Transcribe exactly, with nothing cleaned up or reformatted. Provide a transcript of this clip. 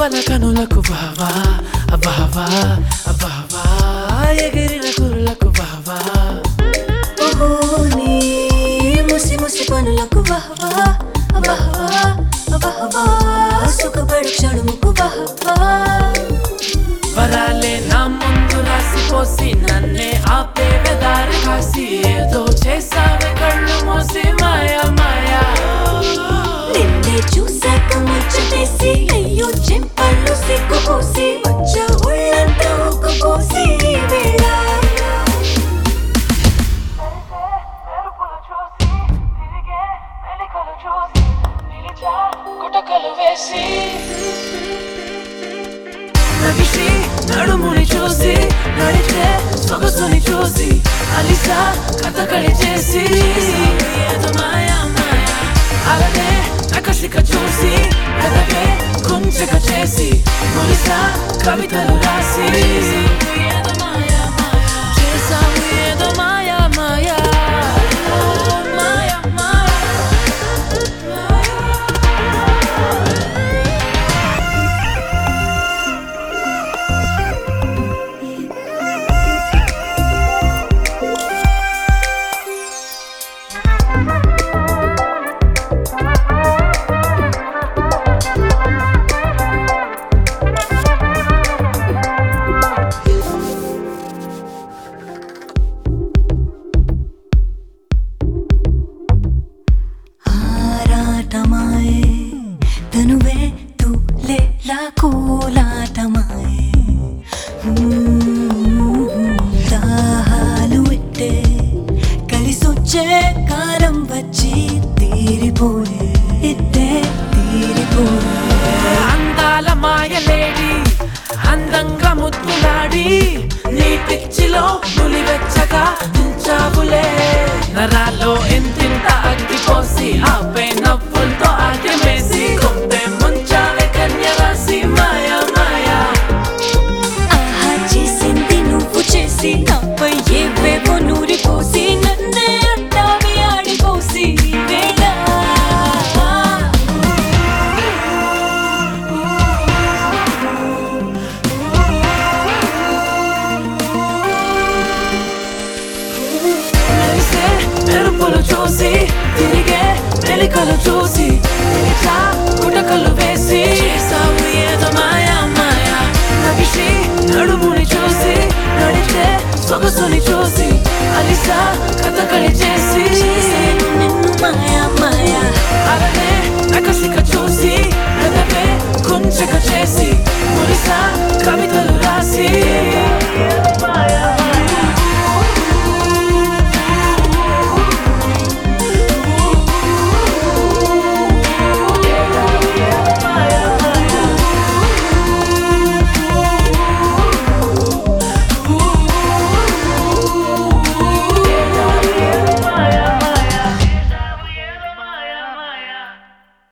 యవ్వన కనులకు వావా అవ్వవా అవ్వవా ఎగిరిన కురులకు వావా ఓహో నీ ముసి ముసి పనులకు వావా అవ్వవా అవ్వవా సుఖపడు క్షణముకు వావా వరాలే నా ముందు రాసిపోసి నన్నే ఆపే వెదారి కాసి ఏదో చేసావే కళ్ళు మోసి మాయా మాయా నిన్నే చూసాక ముచ్చటేసి అయ్యో చెంపళ్ళు సిగ్గుపోసి వచ్చా ఒళ్ళంతా ఉక్కుపోసి ఈ వేళ గుటకలు వేసి నగిసి నడుముని చూసి నడిచే సొగసుని చూసి అలిసా కథకళి చేసి ఏదో మాయా మాయా అలాగే నకసిక చూసి కథకే కుంచక చేసి మురిసా కవితలు రాసి ఏదో మాయా మాయా చేసావు ఏదో మాయా మాయా మాయా మాయా ఆరాటమాయే తనువే తూలేలా కోలాటమాయే దాహాలు ఇట్టే కలిసొచ్చే కాలం వచ్చి తీరిపోయే ఇట్టే తీరిపోయే అందాల మాయలేడి అందంగా ముద్దులాడి నీ పిచ్చిలో నులివెచ్చగా నిల్చావులే నరాల్లో ఎంతింత అగ్గిపోసి ఆపై నవ్వులతో ఆగమేసి కొంటే ముంచావే కన్యరాసి మాయా మాయా ఆహా చేసింది నువ్వు చేసి నాపై ఏవేవో నూరిపోసి నన్నే అంటావి ఆడిపోసి ఈ వేళ మెరిసే మెరుపులు చూసి తిరిగే మెలికలు చూసి నిలిచా గుటకలు వేసి చేసావు ఏదో మాయా మాయా నగిసి నడుముని చూసి నడిచే సొగసుని చూసి అలిసా కథకళి చేసి చేసేను నిన్ను మాయా మాయా అలాగే నకసిక చూసి పెదవే కుంచక చేసి మురిసా కవితలు రాసి